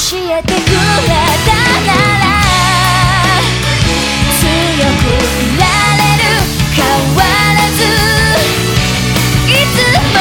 えてくれたなら強くいられる変わらずいつも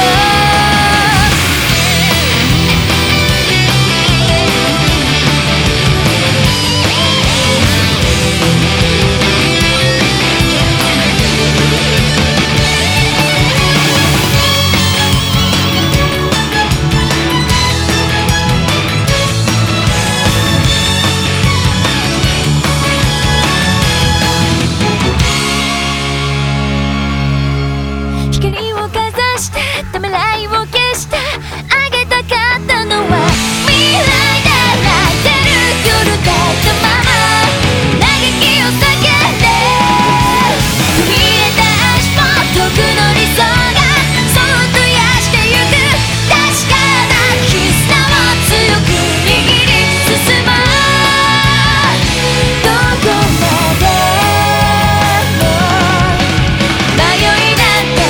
ためらいを消してあげたかったのは未来で泣いてる夜だったまま嘆きを叫んで踏み入れた足元遠くの理想がそっと癒してゆく確かな絆を強く握り進もうどこまでも迷いなんて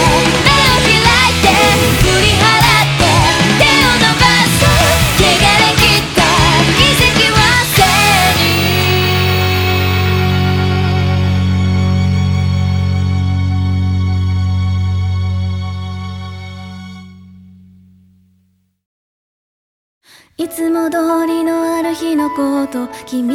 いつも通りのある日のこと君